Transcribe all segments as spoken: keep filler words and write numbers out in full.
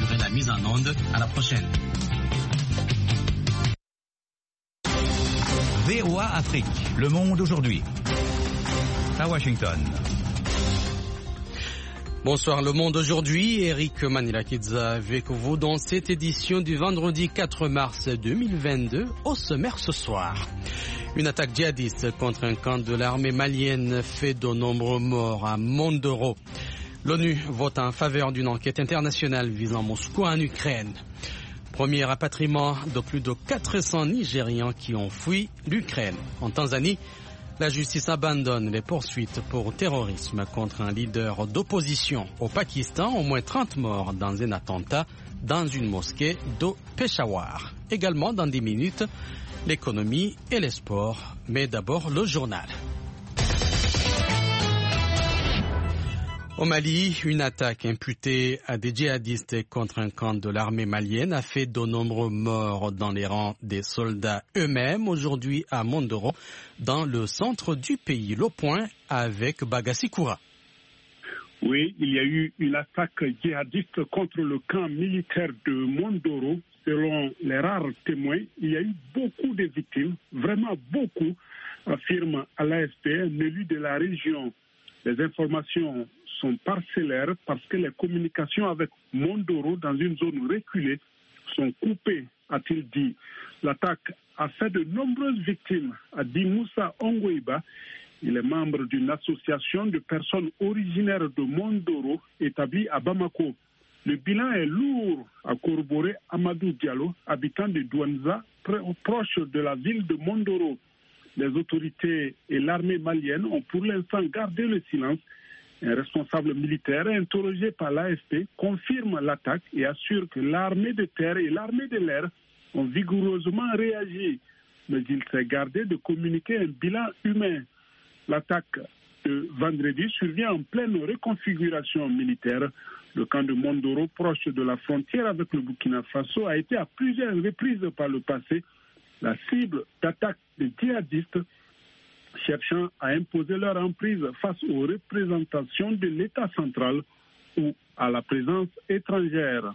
assurer la mise en onde. À la prochaine. V O A Afrique, le monde aujourd'hui. À Washington. Bonsoir, le monde aujourd'hui. Eric Manilakidza avec vous dans cette édition du vendredi quatre mars deux mille vingt-deux. Au sommaire ce soir. Une attaque djihadiste contre un camp de l'armée malienne fait de nombreux morts à Mondoro. L'ONU vote en faveur d'une enquête internationale visant Moscou en Ukraine. Premier rapatriement de plus de quatre cents Nigérians qui ont fui l'Ukraine. En Tanzanie, la justice abandonne les poursuites pour terrorisme contre un leader d'opposition. Au Pakistan, au moins trente morts dans un attentat dans une mosquée de Peshawar. Également dans dix minutes, l'économie et les sports. Mais d'abord, le journal. Au Mali, une attaque imputée à des djihadistes contre un camp de l'armée malienne a fait de nombreux morts dans les rangs des soldats eux-mêmes. Aujourd'hui à Mondoro, dans le centre du pays. Le point avec Bagassi Koura. Oui, il y a eu une attaque djihadiste contre le camp militaire de Mondoro. Selon les rares témoins, il y a eu beaucoup de victimes, vraiment beaucoup, affirme à l'A F P, un élu de la région. Les informations sont parcellaires parce que les communications avec Mondoro dans une zone reculée sont coupées, a-t-il dit. L'attaque a fait de nombreuses victimes, a dit Moussa Ongoiba. Il est membre d'une association de personnes originaires de Mondoro établie à Bamako. Le bilan est lourd, a corroboré Amadou Diallo, habitant de Douanza, proche de la ville de Mondoro. Les autorités et l'armée malienne ont pour l'instant gardé le silence. Un responsable militaire interrogé par l'A F P confirme l'attaque et assure que l'armée de terre et l'armée de l'air ont vigoureusement réagi. Mais il s'est gardé de communiquer un bilan humain. L'attaque de vendredi survient en pleine reconfiguration militaire. Le camp de Mondoro, proche de la frontière avec le Burkina Faso, a été à plusieurs reprises par le passé la cible d'attaques des djihadistes cherchant à imposer leur emprise face aux représentations de l'État central ou à la présence étrangère.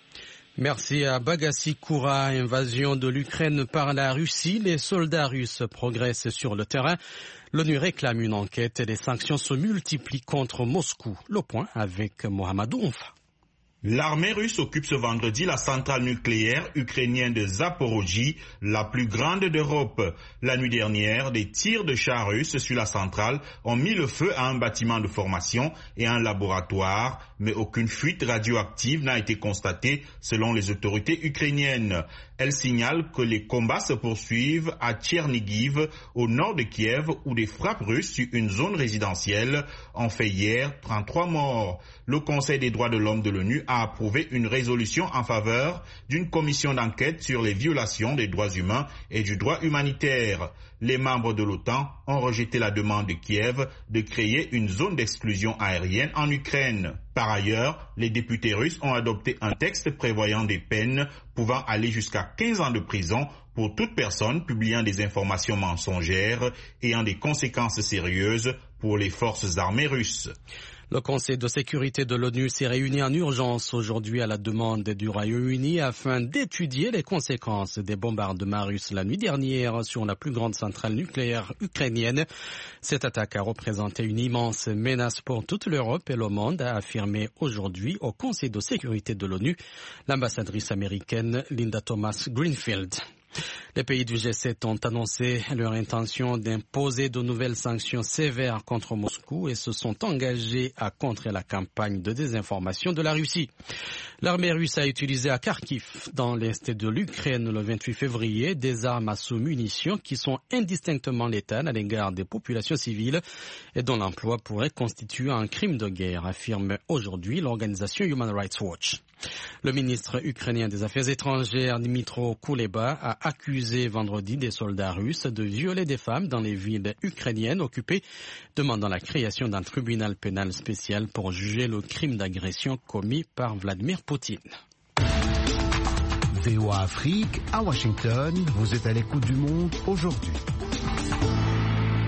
Merci à Bagassi Koura. Invasion de l'Ukraine par la Russie. Les soldats russes progressent sur le terrain. L'ONU réclame une enquête et les sanctions se multiplient contre Moscou. Le point avec Mohamedou Oumfa. L'armée russe occupe ce vendredi la centrale nucléaire ukrainienne de Zaporozhye, la plus grande d'Europe. La nuit dernière, des tirs de chars russes sur la centrale ont mis le feu à un bâtiment de formation et à un laboratoire, mais aucune fuite radioactive n'a été constatée selon les autorités ukrainiennes. Elle signale que les combats se poursuivent à Tchernigiv, au nord de Kiev, où des frappes russes sur une zone résidentielle ont fait hier trente-trois morts. Le Conseil des droits de l'homme de l'ONU a approuvé une résolution en faveur d'une commission d'enquête sur les violations des droits humains et du droit humanitaire. Les membres de l'OTAN ont rejeté la demande de Kiev de créer une zone d'exclusion aérienne en Ukraine. Par ailleurs, les députés russes ont adopté un texte prévoyant des peines pouvant aller jusqu'à quinze ans de prison pour toute personne publiant des informations mensongères ayant des conséquences sérieuses pour les forces armées russes. Le Conseil de sécurité de l'ONU s'est réuni en urgence aujourd'hui à la demande du Royaume-Uni afin d'étudier les conséquences des bombardements russes la nuit dernière sur la plus grande centrale nucléaire ukrainienne. Cette attaque a représenté une immense menace pour toute l'Europe et le monde, a affirmé aujourd'hui au Conseil de sécurité de l'ONU l'ambassadrice américaine Linda Thomas-Greenfield. Les pays du G sept ont annoncé leur intention d'imposer de nouvelles sanctions sévères contre Moscou et se sont engagés à contrer la campagne de désinformation de la Russie. L'armée russe a utilisé à Kharkiv, dans l'est de l'Ukraine, le vingt-huit février, des armes à sous-munitions qui sont indistinctement létales à l'égard des populations civiles et dont l'emploi pourrait constituer un crime de guerre, affirme aujourd'hui l'organisation Human Rights Watch. Le ministre ukrainien des Affaires étrangères, Dmytro Kuleba, a accusé vendredi des soldats russes de violer des femmes dans les villes ukrainiennes occupées, demandant la création d'un tribunal pénal spécial pour juger le crime d'agression commis par Vladimir Poutine. V O A Afrique, à Washington, vous êtes à l'écoute du monde aujourd'hui.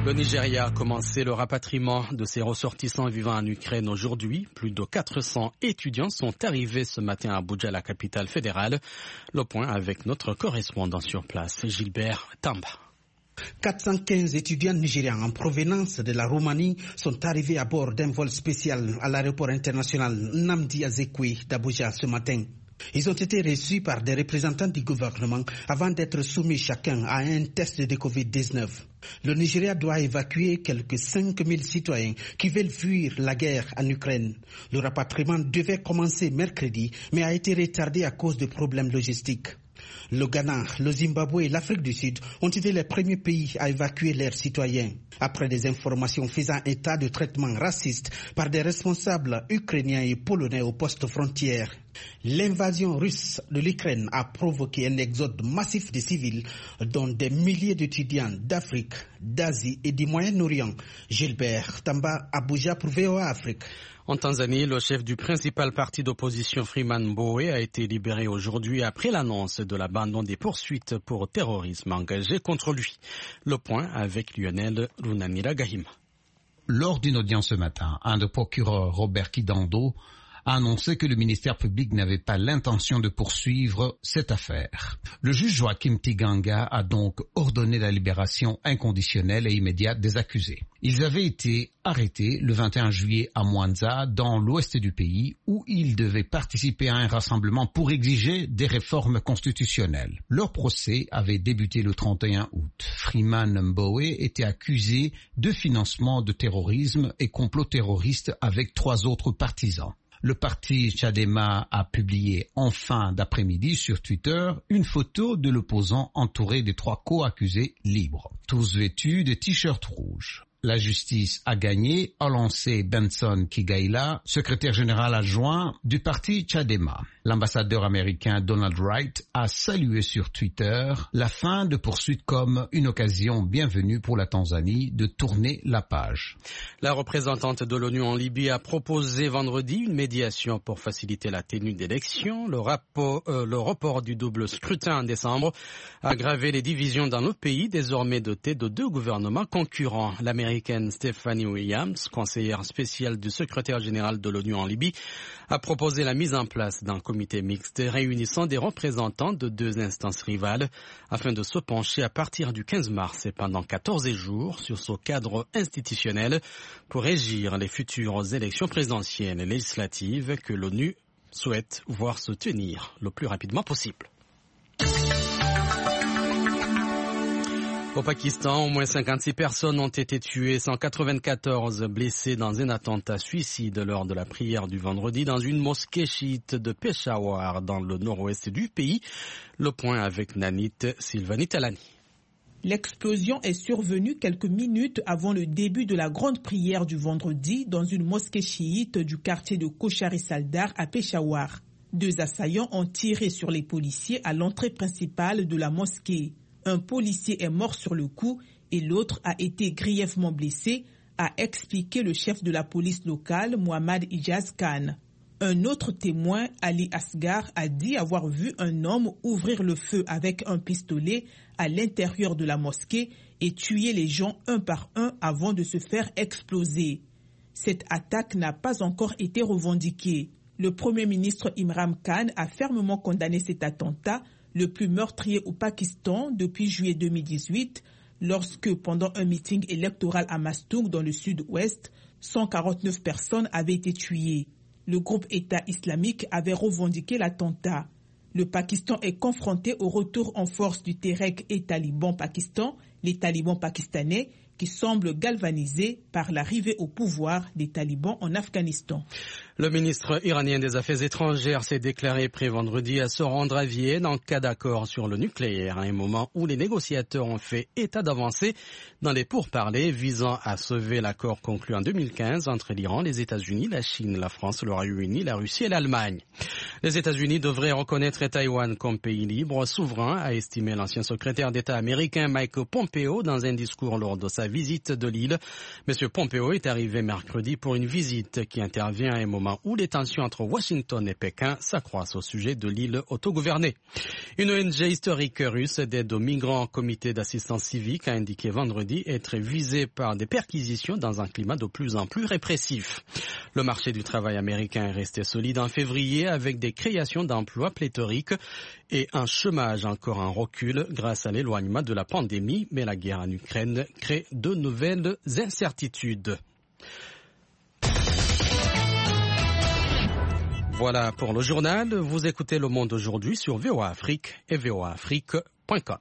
Le Nigeria a commencé le rapatriement de ses ressortissants vivant en Ukraine aujourd'hui. Plus de quatre cents étudiants sont arrivés ce matin à Abuja, la capitale fédérale. Le point avec notre correspondant sur place, Gilbert Tamba. quatre cent quinze étudiants nigérians en provenance de la Roumanie sont arrivés à bord d'un vol spécial à l'aéroport international Nnamdi Azikiwe d'Abuja ce matin. Ils ont été reçus par des représentants du gouvernement avant d'être soumis chacun à un test de covid dix-neuf. Le Nigeria doit évacuer quelques cinq mille citoyens qui veulent fuir la guerre en Ukraine. Le rapatriement devait commencer mercredi, mais a été retardé à cause de problèmes logistiques. Le Ghana, le Zimbabwe et l'Afrique du Sud ont été les premiers pays à évacuer leurs citoyens. Après des informations faisant état de traitements racistes par des responsables ukrainiens et polonais aux postes frontières. L'invasion russe de l'Ukraine a provoqué un exode massif de civils, dont des milliers d'étudiants d'Afrique, d'Asie et du Moyen-Orient. Gilbert Tamba, Abuja pour V O A Afrique. En Tanzanie, le chef du principal parti d'opposition Freeman Mbowe a été libéré aujourd'hui après l'annonce de l'abandon des poursuites pour terrorisme engagées contre lui. Le point avec Lionel Runanira Gahima. Lors d'une audience ce matin, un des procureurs, Robert Kidando, a annoncé que le ministère public n'avait pas l'intention de poursuivre cette affaire. Le juge Joachim Tiganga a donc ordonné la libération inconditionnelle et immédiate des accusés. Ils avaient été arrêtés le vingt et un juillet à Mwanza, dans l'ouest du pays, où ils devaient participer à un rassemblement pour exiger des réformes constitutionnelles. Leur procès avait débuté le trente et un août. Freeman Mbowe était accusé de financement de terrorisme et complot terroriste avec trois autres partisans. Le parti Chadema a publié en fin d'après-midi sur Twitter une photo de l'opposant entouré de trois co-accusés libres, tous vêtus de t-shirts rouges. La justice a gagné, a lancé Benson Kigaila, secrétaire général adjoint du parti Chadema. L'ambassadeur américain Donald Wright a salué sur Twitter la fin de poursuites comme une occasion bienvenue pour la Tanzanie de tourner la page. La représentante de l'ONU en Libye a proposé vendredi une médiation pour faciliter la tenue d'élections. Le, rapport, euh, le report du double scrutin en décembre a aggravé les divisions dans le pays, désormais doté de deux gouvernements concurrents. L'américaine Stephanie Williams, conseillère spéciale du secrétaire général de l'ONU en Libye, a proposé la mise en place d'un comité mixte réunissant des représentants de deux instances rivales afin de se pencher à partir du quinze mars et pendant quatorze jours sur ce cadre institutionnel pour régir les futures élections présidentielles et législatives que l'ONU souhaite voir se tenir le plus rapidement possible. Au Pakistan, au moins cinquante-six personnes ont été tuées, cent quatre-vingt-quatorze blessées dans un attentat suicide lors de la prière du vendredi dans une mosquée chiite de Peshawar dans le nord-ouest du pays. Le point avec Nanit Sylvani Talani. L'explosion est survenue quelques minutes avant le début de la grande prière du vendredi dans une mosquée chiite du quartier de Kochari-Saldar à Peshawar. Deux assaillants ont tiré sur les policiers à l'entrée principale de la mosquée. Un policier est mort sur le coup et l'autre a été grièvement blessé, a expliqué le chef de la police locale, Mohammad Ijaz Khan. Un autre témoin, Ali Asgar, a dit avoir vu un homme ouvrir le feu avec un pistolet à l'intérieur de la mosquée et tuer les gens un par un avant de se faire exploser. Cette attaque n'a pas encore été revendiquée. Le Premier ministre Imran Khan a fermement condamné cet attentat, le plus meurtrier au Pakistan depuis juillet deux mille dix-huit, lorsque, pendant un meeting électoral à Mastung dans le sud-ouest, cent quarante-neuf personnes avaient été tuées. Le groupe État islamique avait revendiqué l'attentat. Le Pakistan est confronté au retour en force du Tehrik et Taliban Pakistan, les talibans pakistanais, qui semblent galvanisés par l'arrivée au pouvoir des talibans en Afghanistan. Le ministre iranien des Affaires étrangères s'est déclaré prêt vendredi à se rendre à Vienne en cas d'accord sur le nucléaire, à un moment où les négociateurs ont fait état d'avancée dans les pourparlers visant à sauver l'accord conclu en deux mille quinze entre l'Iran, les États-Unis, la Chine, la France, le Royaume-Uni, la Russie et l'Allemagne. Les États-Unis devraient reconnaître Taïwan comme pays libre, souverain, a estimé l'ancien secrétaire d'État américain Mike Pompeo dans un discours lors de sa visite de l'île. Monsieur Pompeo est arrivé mercredi pour une visite qui intervient à un moment où les tensions entre Washington et Pékin s'accroissent au sujet de l'île autogouvernée. Une O N G historique russe d'aide aux migrants, comité d'assistance civique, a indiqué vendredi être visée par des perquisitions dans un climat de plus en plus répressif. Le marché du travail américain est resté solide en février avec des création d'emplois pléthoriques et un chômage encore en recul grâce à l'éloignement de la pandémie, mais la guerre en Ukraine crée de nouvelles incertitudes. Voilà pour le journal. Vous écoutez Le Monde aujourd'hui sur V O A Afrique et v o a afrique point com.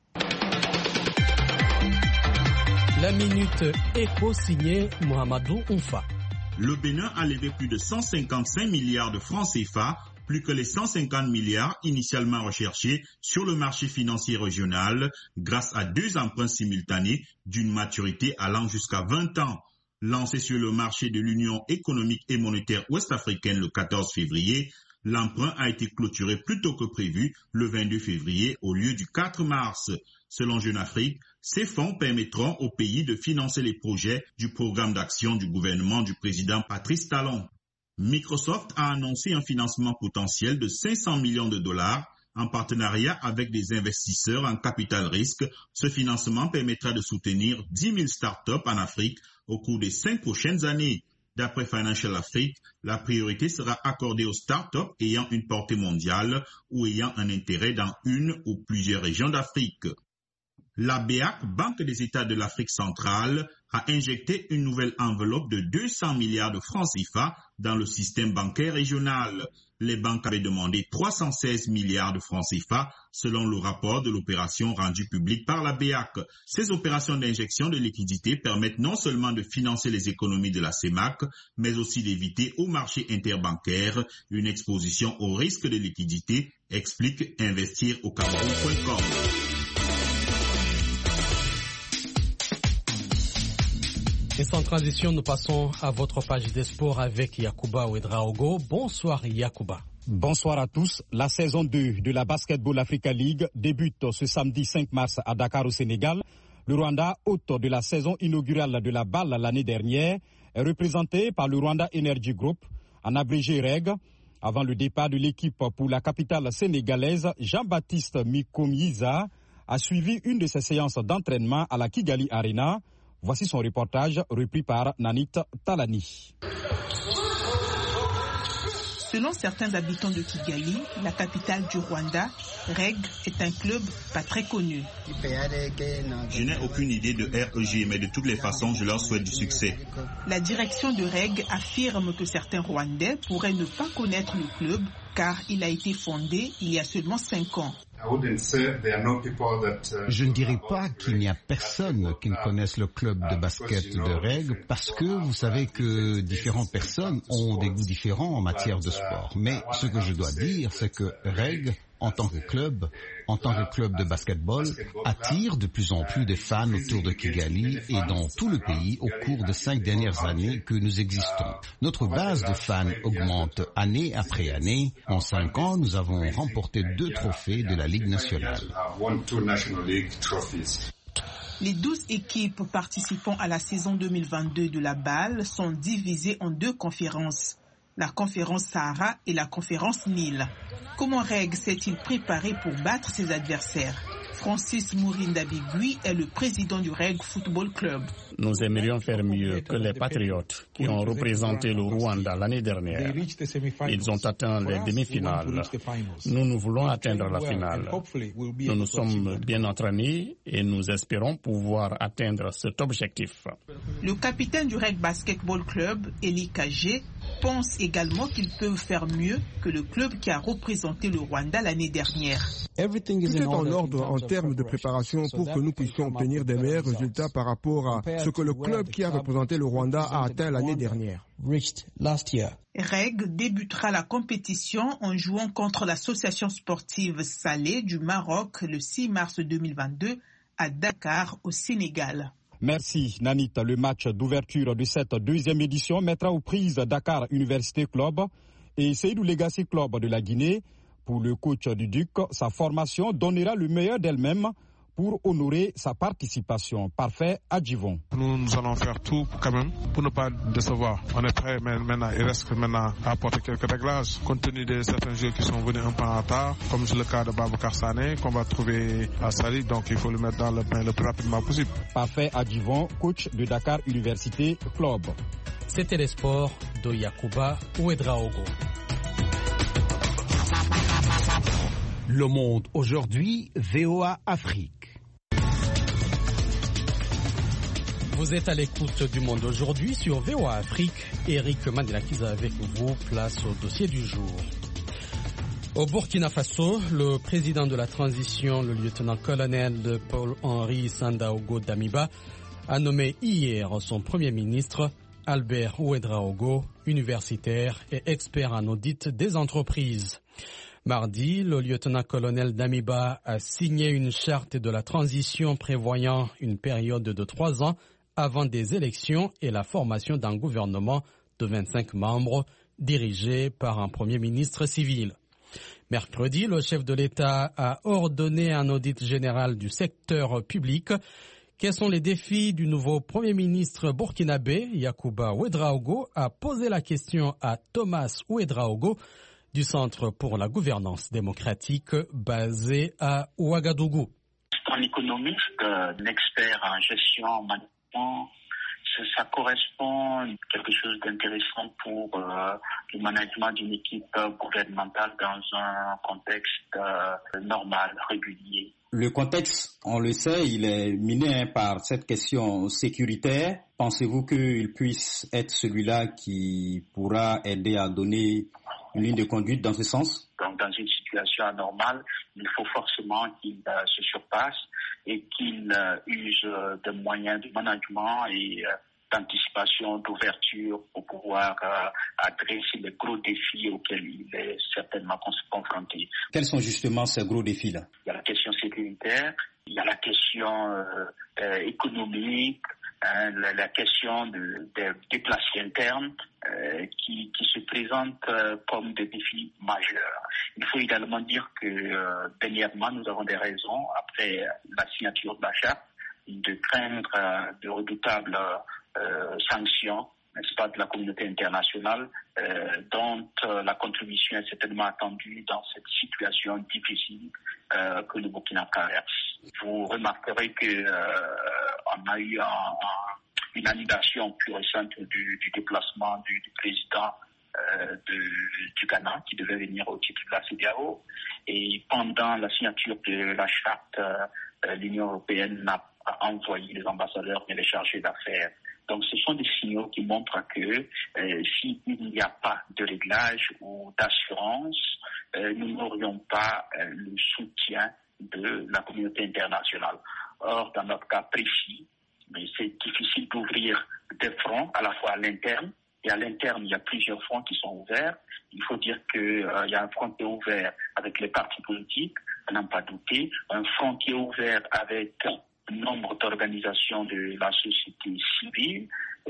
La minute éco signée Mohamedou Oumfa. Le Bénin a levé plus de cent cinquante-cinq milliards de francs C F A, plus que les cent cinquante milliards initialement recherchés sur le marché financier régional, grâce à deux emprunts simultanés d'une maturité allant jusqu'à vingt ans. Lancé sur le marché de l'Union économique et monétaire ouest-africaine le quatorze février, l'emprunt a été clôturé plus tôt que prévu le vingt-deux février au lieu du quatre mars. Selon Jeune Afrique, ces fonds permettront au pays de financer les projets du programme d'action du gouvernement du président Patrice Talon. Microsoft a annoncé un financement potentiel de cinq cents millions de dollars en partenariat avec des investisseurs en capital risque. Ce financement permettra de soutenir dix mille startups en Afrique au cours des cinq prochaines années. D'après Financial Afrique, la priorité sera accordée aux startups ayant une portée mondiale ou ayant un intérêt dans une ou plusieurs régions d'Afrique. La B E A C, Banque des États de l'Afrique centrale, a injecté une nouvelle enveloppe de deux cents milliards de francs C F A dans le système bancaire régional. Les banques avaient demandé trois cent seize milliards de francs C F A selon le rapport de l'opération rendue publique par la B E A C. Ces opérations d'injection de liquidités permettent non seulement de financer les économies de la C E M A C, mais aussi d'éviter au marché interbancaire une exposition au risque de liquidité, explique investir au cameroun point com. Et sans transition, nous passons à votre page des sports avec Yacouba Ouedraogo. Bonsoir Yacouba. Bonsoir à tous. La saison deux de la Basketball Africa League débute ce samedi cinq mars à Dakar au Sénégal. Le Rwanda, hôte de la saison inaugurale de la balle l'année dernière, est représenté par le Rwanda Energy Group, en abrégé R E G. Avant le départ de l'équipe pour la capitale sénégalaise, Jean-Baptiste Mikomiza a suivi une de ses séances d'entraînement à la Kigali Arena. Voici son reportage repris par Nanit Talani. Selon certains habitants de Kigali, la capitale du Rwanda, R E G est un club pas très connu. Je n'ai aucune idée de R E G, mais de toutes les façons, je leur souhaite du succès. La direction de R E G affirme que certains Rwandais pourraient ne pas connaître le club car il a été fondé il y a seulement cinq ans. Je ne dirais pas qu'il n'y a personne qui ne connaisse le club de basket de R E G parce que vous savez que différentes personnes ont des goûts différents en matière de sport. Mais ce que je dois dire, c'est que R E G, en tant que club, en tant que club de basketball, attire de plus en plus de fans autour de Kigali et dans tout le pays au cours des cinq dernières années que nous existons. Notre base de fans augmente année après année. En cinq ans, nous avons remporté deux trophées de la Ligue nationale. Les douze équipes participant à la saison deux mille vingt-deux de la balle sont divisées en deux conférences. La conférence Sahara et la conférence Nil. Comment R E G s'est-il préparé pour battre ses adversaires? Francis Mourinda Bigui est le président du R E G Football Club. Nous aimerions faire mieux que les Patriotes qui ont représenté le Rwanda l'année dernière. Ils ont atteint les demi-finales. Nous, nous voulons atteindre la finale. Nous nous sommes bien entraînés et nous espérons pouvoir atteindre cet objectif. Le capitaine du R E G Basketball Club, Eli Kagé, pense également qu'ils peuvent faire mieux que le club qui a représenté le Rwanda l'année dernière. Tout est en ordre en termes de préparation pour que nous puissions obtenir des meilleurs résultats par rapport à ce que le club qui a représenté le Rwanda a atteint l'année dernière. R E G débutera la compétition en jouant contre l'association sportive Salé du Maroc le six mars deux mille vingt-deux à Dakar au Sénégal. Merci Nanit. Le match d'ouverture de cette deuxième édition mettra aux prises Dakar Université Club et Seydou Legacy Club de la Guinée. Pour le coach du Duc, sa formation donnera le meilleur d'elle-même pour honorer sa participation. Parfait à Givon. Nous, nous allons faire tout quand même pour ne pas décevoir. On est prêt, mais maintenant il reste que maintenant à apporter quelques réglages compte tenu de certains jeux qui sont venus un peu en retard, comme c'est le cas de Babacar Sané qu'on va trouver à Sali, donc il faut le mettre dans le bain le plus rapidement possible. Parfait à Givon, coach de Dakar Université Club. C'était les sports de Yacouba Ouedraogo. Le Monde aujourd'hui, V O A Afrique. Vous êtes à l'écoute du Monde aujourd'hui sur V O A Afrique. Eric Mandelakiza avec vous, place au dossier du jour. Au Burkina Faso, le président de la transition, le lieutenant-colonel Paul-Henri Sandaogo Damiba, a nommé hier son premier ministre, Albert Ouedraogo, universitaire et expert en audit des entreprises. Mardi, le lieutenant-colonel Damiba a signé une charte de la transition prévoyant une période de trois ans avant des élections et la formation d'un gouvernement de vingt-cinq membres dirigé par un premier ministre civil. Mercredi, le chef de l'État a ordonné un audit général du secteur public. Quels sont les défis du nouveau Premier ministre burkinabé, Yacouba Ouedraogo, a posé la question à Thomas Ouedraogo du Centre pour la gouvernance démocratique basé à Ouagadougou. Un économiste, un expert en gestion, en management, ça, ça correspond à quelque chose d'intéressant pour euh, le management d'une équipe gouvernementale dans un contexte euh, normal, régulier. Le contexte, on le sait, il est miné par cette question sécuritaire. Pensez-vous qu'il puisse être celui-là qui pourra aider à donner une ligne de conduite dans ce sens? Donc, dans une situation anormale, il faut forcément qu'il euh, se surpasse et qu'il euh, use euh, de moyens de management et euh, d'anticipation, d'ouverture pour pouvoir euh, adresser les gros défis auxquels il est certainement confronté. Quels sont justement ces gros défis-là? Il y a la question sécuritaire, il y a la question euh, euh, économique, hein, la, la question de, de déplacés internes euh, qui, qui se présentent euh, comme des défis majeurs. Il faut également dire que euh, dernièrement, nous avons des raisons, après la signature de la charte, de craindre euh, de redoutables euh, sanctions, n'est-ce pas, de la communauté internationale, euh, dont euh, la contribution est certainement attendue dans cette situation difficile euh, que le Burkina traverse. Vous remarquerez que euh, on a eu un, un, une annulation plus récente du, du déplacement du, du président euh, de, du Ghana qui devait venir au titre de la C E D E A O. Et pendant la signature de la charte, euh, l'Union européenne n'a pas envoyé les ambassadeurs mais les chargés d'affaires. Donc ce sont des signaux qui montrent que euh, s'il n'y a pas de réglage ou d'assurance, euh, nous n'aurions pas euh, le soutien de la communauté internationale. Or, dans notre cas précis, mais c'est difficile d'ouvrir des fronts à la fois à l'interne, et à l'interne, il y a plusieurs fronts qui sont ouverts. Il faut dire qu'il euh, y a un front qui est ouvert avec les partis politiques, à n'en pas douter, un front qui est ouvert avec nombre d'organisations de la société civile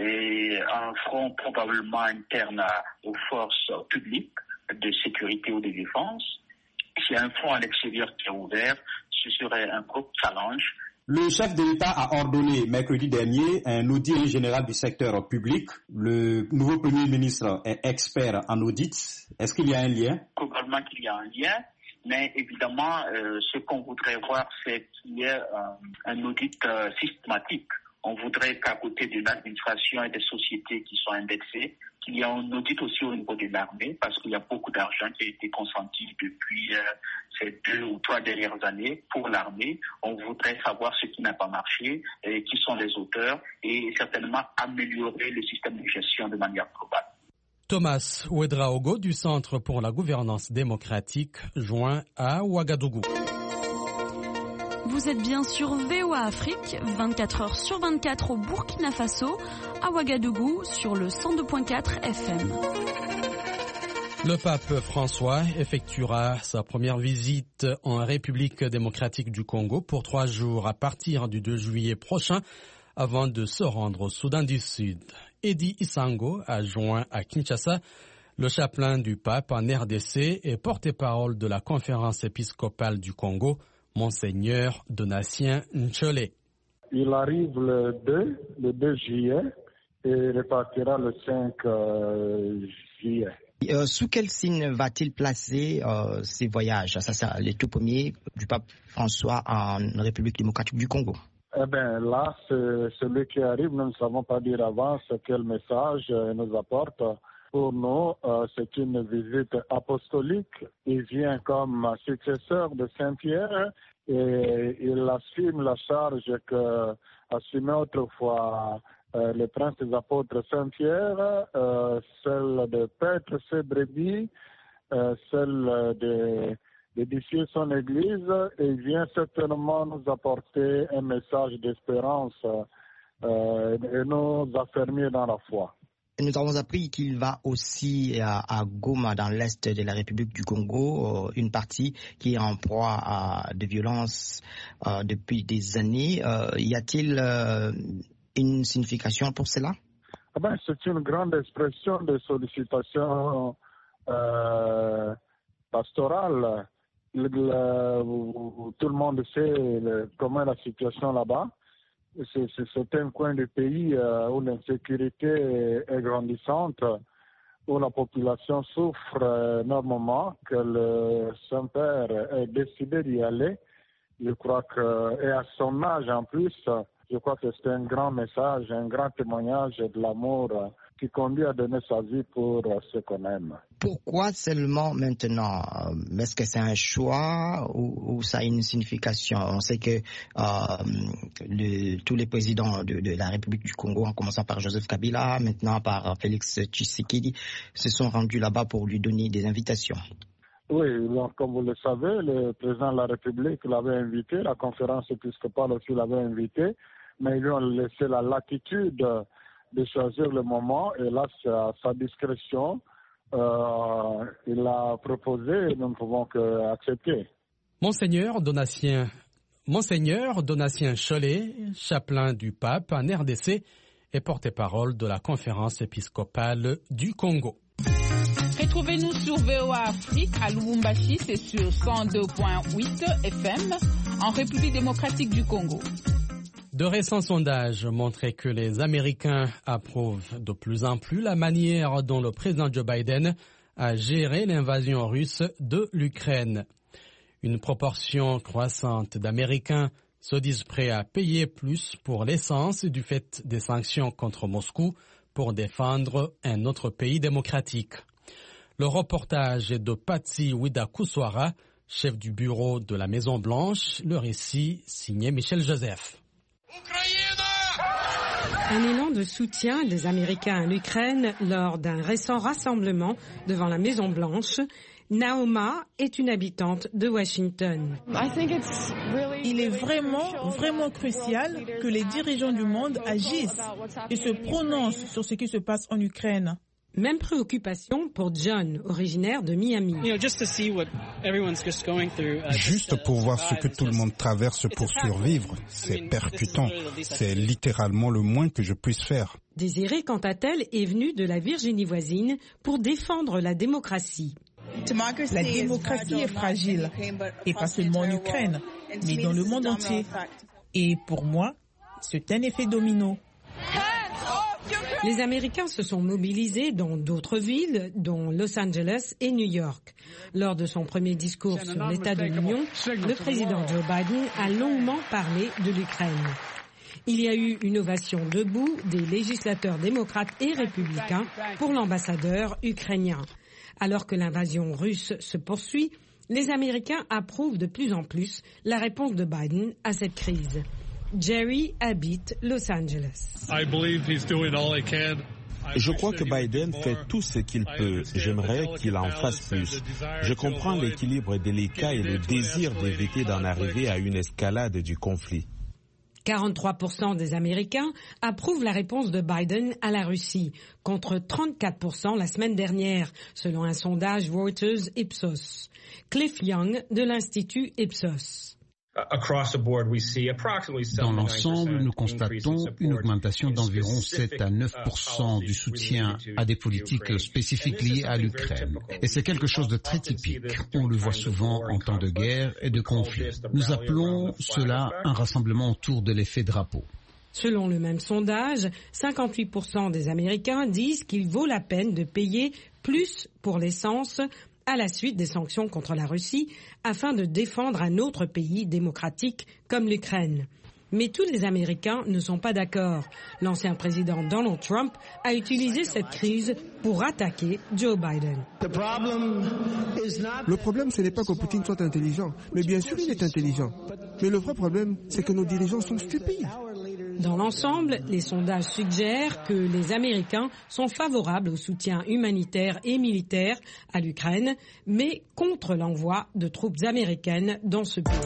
et un front probablement interne aux forces publiques de sécurité ou de défense. S'il y a un front à l'extérieur qui est ouvert, ce serait un gros challenge. Le chef de l'État a ordonné mercredi dernier un audit général du secteur public. Le nouveau Premier ministre est expert en audit. Est-ce qu'il y a un lien? Probablement qu'il y a un lien. Mais évidemment, euh, ce qu'on voudrait voir, c'est qu'il y ait euh, un audit euh, systématique. On voudrait qu'à côté de l'administration et des sociétés qui sont indexées, qu'il y ait un audit aussi au niveau de l'armée, parce qu'il y a beaucoup d'argent qui a été consenti depuis euh, ces deux ou trois dernières années pour l'armée. On voudrait savoir ce qui n'a pas marché, et qui sont les auteurs, et certainement améliorer le système de gestion de manière globale. Thomas Ouedraogo du Centre pour la gouvernance démocratique, joint à Ouagadougou. Vous êtes bien sur V O A Afrique, vingt-quatre heures sur vingt-quatre au Burkina Faso, à Ouagadougou sur le cent deux virgule quatre F M. Le pape François effectuera sa première visite en République démocratique du Congo pour trois jours à partir du deux juillet prochain avant de se rendre au Soudan du Sud. Eddie Isango a joint à Kinshasa Le chapelain du pape en R D C et porte-parole de la conférence épiscopale du Congo, Monseigneur Donatien Nchole. Il arrive le deux, le deux juillet et repartira le cinq euh, juillet. Euh, sous quel signe va-t-il placer euh, ses voyages? Ça, c'est le tout premier du pape François en République démocratique du Congo. Eh bien, là, c'est celui qui arrive. Nous ne savons pas dire avance quel message il nous apporte. Pour nous, euh, c'est une visite apostolique. Il vient comme successeur de Saint-Pierre et il assume la charge que assumait autrefois euh, le prince des apôtres Saint-Pierre, euh, celle de paître ses brebis, euh, celle de d'édifier son église, et il vient certainement nous apporter un message d'espérance euh, et nous affermir dans la foi. Nous avons appris qu'il va aussi à, à Goma, dans l'est de la République du Congo, euh, une partie qui est en proie à de violences euh, depuis des années. Euh, y a-t-il euh, une signification pour cela? Ah ben, c'est une grande expression de sollicitation euh, pastorale. Le, le, tout le monde sait le, comment est la situation là-bas. C'est, c'est, c'est un coin du pays euh, où l'insécurité est, est grandissante, où la population souffre euh, énormément, que le Saint-Père ait décidé d'y aller. Je crois que, et à son âge en plus, je crois que c'est un grand message, un grand témoignage de l'amour euh, qui conduit à donner sa vie pour euh, ce qu'on aime. Pourquoi seulement maintenant? Est-ce que c'est un choix ou, ou ça a une signification? On sait que euh, le, tous les présidents de, de la République du Congo, en commençant par Joseph Kabila, maintenant par Félix Tshisekedi, se sont rendus là-bas pour lui donner des invitations. Oui, donc, comme vous le savez, le président de la République l'avait invité, la conférence épiscopale aussi l'avait invité, mais ils lui ont laissé la latitude de choisir le moment, et là, c'est à sa discrétion. Euh, il a proposé et nous ne pouvons qu'accepter. Monseigneur Donatien, Monseigneur Donatien Cholet, chapelain du pape en R D C et porte-parole de la conférence épiscopale du Congo. Retrouvez-nous sur V O A Afrique à Lubumbashi, c'est sur cent deux virgule huit F M en République démocratique du Congo. De récents sondages montraient que les Américains approuvent de plus en plus la manière dont le président Joe Biden a géré l'invasion russe de l'Ukraine. Une proportion croissante d'Américains se disent prêts à payer plus pour l'essence du fait des sanctions contre Moscou pour défendre un autre pays démocratique. Le reportage est de Patsy Widakuswara, chef du bureau de la Maison-Blanche. Le récit signé Michel Joseph. Un élan de soutien des Américains à l'Ukraine lors d'un récent rassemblement devant la Maison-Blanche. Naoma est une habitante de Washington. Il est vraiment, vraiment crucial que les dirigeants du monde agissent et se prononcent sur ce qui se passe en Ukraine. Même préoccupation pour John, originaire de Miami. Juste pour voir ce que tout le monde traverse pour survivre, c'est percutant. C'est littéralement le moins que je puisse faire. Désirée, quant à elle, est venue de la Virginie voisine pour défendre la démocratie. La démocratie est fragile, et pas seulement en Ukraine, mais dans le monde entier. Et pour moi, c'est un effet domino. Les Américains se sont mobilisés dans d'autres villes, dont Los Angeles et New York. Lors de son premier discours sur l'état de l'Union, le président Joe Biden a longuement parlé de l'Ukraine. Il y a eu une ovation debout des législateurs démocrates et républicains pour l'ambassadeur ukrainien. Alors que l'invasion russe se poursuit, les Américains approuvent de plus en plus la réponse de Biden à cette crise. Jerry habite Los Angeles. Je crois que Biden fait tout ce qu'il peut. J'aimerais qu'il en fasse plus. Je comprends l'équilibre délicat et le désir d'éviter d'en arriver à une escalade du conflit. quarante-trois pour cent des Américains approuvent la réponse de Biden à la Russie, contre trente-quatre pour cent la semaine dernière, selon un sondage Reuters Ipsos. Cliff Young de l'Institut Ipsos. Dans l'ensemble, nous constatons une augmentation d'environ sept à neuf pour cent du soutien à des politiques spécifiques liées à l'Ukraine. Et c'est quelque chose de très typique. On le voit souvent en temps de guerre et de conflit. Nous appelons cela un rassemblement autour de l'effet drapeau. Selon le même sondage, cinquante-huit pour cent des Américains disent qu'il vaut la peine de payer plus pour l'essence à la suite des sanctions contre la Russie afin de défendre un autre pays démocratique comme l'Ukraine. Mais tous les Américains ne sont pas d'accord. L'ancien président Donald Trump a utilisé cette crise pour attaquer Joe Biden. Le problème, ce n'est pas que Poutine soit intelligent, mais bien sûr il est intelligent. Mais le vrai problème, c'est que nos dirigeants sont stupides. Dans l'ensemble, les sondages suggèrent que les Américains sont favorables au soutien humanitaire et militaire à l'Ukraine, mais contre l'envoi de troupes américaines dans ce pays.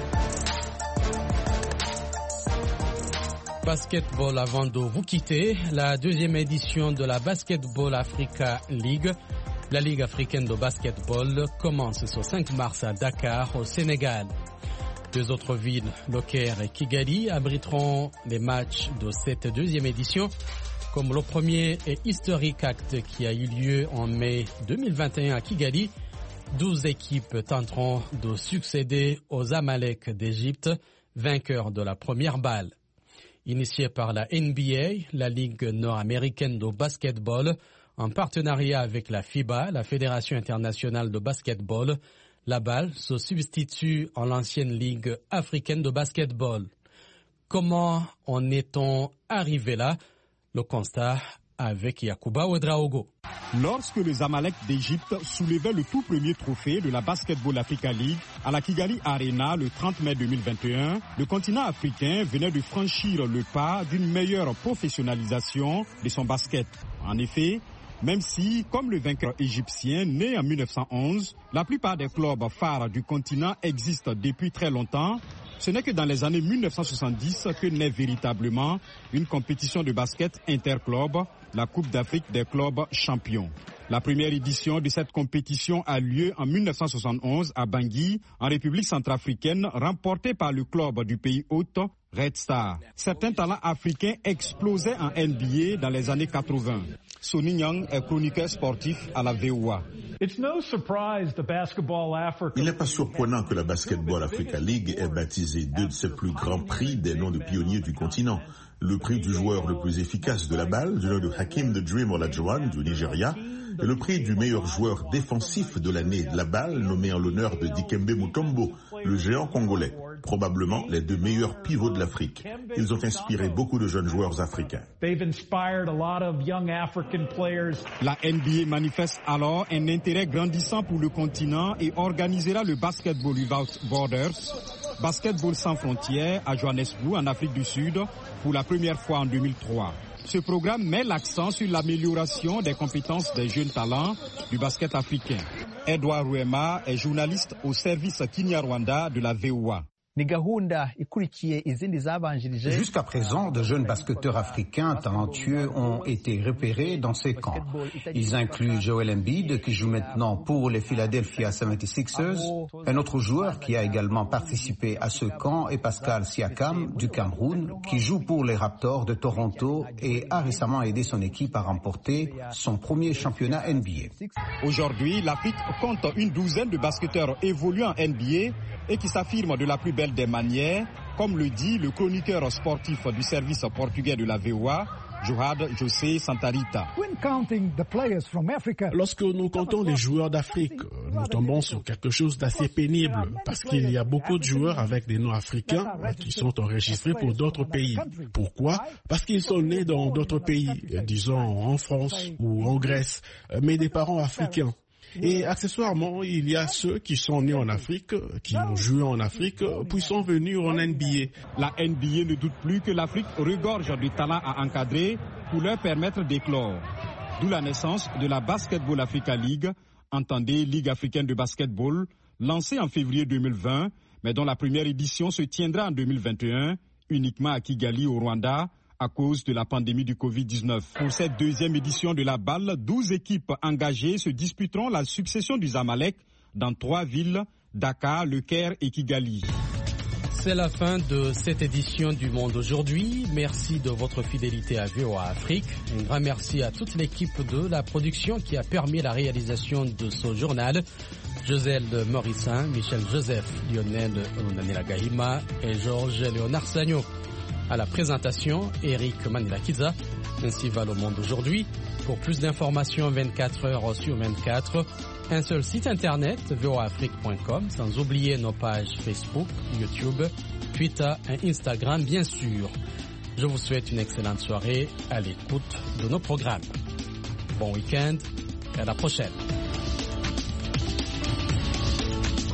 Basketball avant de vous quitter, la deuxième édition de la Basketball Africa League. La Ligue africaine de basketball commence ce cinq mars à Dakar, au Sénégal. Deux autres villes, Le Caire et Kigali, abriteront les matchs de cette deuxième édition, comme le premier et historique acte qui a eu lieu en mai deux mille vingt et un à Kigali. Douze équipes tenteront de succéder aux Amalek d'Égypte, vainqueurs de la première balle. Initiée par la N B A, la Ligue nord-américaine de basketball, en partenariat avec la FIBA, la Fédération internationale de basketball, la balle se substitue à l'ancienne Ligue africaine de basketball. Comment en est-on arrivé là? Le constat avec Yacouba Ouedraogo. Lorsque les Amalek d'Égypte soulevaient le tout premier trophée de la Basketball Africa League à la Kigali Arena le trente mai deux mille vingt et un, le continent africain venait de franchir le pas d'une meilleure professionnalisation de son basket. En effet, même si, comme le vainqueur égyptien né en mille neuf cent onze, la plupart des clubs phares du continent existent depuis très longtemps, ce n'est que dans les années mille neuf cent soixante-dix que naît véritablement une compétition de basket interclub, la Coupe d'Afrique des clubs champions. La première édition de cette compétition a lieu en mille neuf cent soixante et onze à Bangui, en République centrafricaine, remportée par le club du pays hôte, Red Star. Certains talents africains explosaient en N B A dans les années quatre-vingts. Sonny Nyang est chroniqueur sportif à la V O A. Il n'est pas surprenant que la Basketball Africa League ait baptisé deux de ses plus grands prix des noms de pionniers du continent. Le prix du joueur le plus efficace de la balle, du nom de Hakim the Dream Olajuwon du Nigeria, et le prix du meilleur joueur défensif de l'année de la balle, nommé en l'honneur de Dikembe Mutombo, le géant congolais, probablement les deux meilleurs pivots de l'Afrique. Ils ont inspiré beaucoup de jeunes joueurs africains. La N B A manifeste alors un intérêt grandissant pour le continent et organisera le Basketball Without Borders, Basketball sans frontières à Johannesburg en Afrique du Sud pour la première fois en deux mille trois. Ce programme met l'accent sur l'amélioration des compétences des jeunes talents du basket africain. Edouard Rouema est journaliste au service Kinyarwanda de la V O A. Jusqu'à présent, de jeunes basketteurs africains talentueux ont été repérés dans ces camps. Ils incluent Joel Embiid, qui joue maintenant pour les Philadelphia soixante-sixers. Un autre joueur qui a également participé à ce camp est Pascal Siakam du Cameroun, qui joue pour les Raptors de Toronto et a récemment aidé son équipe à remporter son premier championnat N B A. Aujourd'hui, l'Afrique compte une douzaine de basketteurs évoluant en N B A et qui s'affirment de la plus belle des manières, comme le dit le chroniqueur sportif du service portugais de la V O A, Johad José Santarita. Lorsque nous comptons les joueurs d'Afrique, nous tombons sur quelque chose d'assez pénible parce qu'il y a beaucoup de joueurs avec des noms africains qui sont enregistrés pour d'autres pays. Pourquoi? Parce qu'ils sont nés dans d'autres pays, disons en France ou en Grèce, mais des parents africains. Et accessoirement, il y a ceux qui sont nés en Afrique, qui ont joué en Afrique, puis sont venus en N B A. La N B A ne doute plus que l'Afrique regorge de talents à encadrer pour leur permettre d'éclore. D'où la naissance de la Basketball Africa League, entendez Ligue africaine de basketball, lancée en février deux mille vingt, mais dont la première édition se tiendra en deux mille vingt et un, uniquement à Kigali au Rwanda, à cause de la pandémie du covid dix-neuf. Pour cette deuxième édition de la balle, douze équipes engagées se disputeront la succession du Zamalek dans trois villes, Dakar, Le Caire et Kigali. C'est la fin de cette édition du Monde aujourd'hui. Merci de votre fidélité à V O A Afrique. Un grand merci à toute l'équipe de la production qui a permis la réalisation de ce journal. Joselle Morissin, Michel Joseph, Lionel Onanela Gahima et Georges Léonard Sagno. À la présentation, Eric Manilakiza. Ainsi va le Monde aujourd'hui. Pour plus d'informations vingt-quatre heures sur vingt-quatre, un seul site internet, v o a afrique point com, sans oublier nos pages Facebook, YouTube, Twitter et Instagram, bien sûr. Je vous souhaite une excellente soirée à l'écoute de nos programmes. Bon week-end et à la prochaine.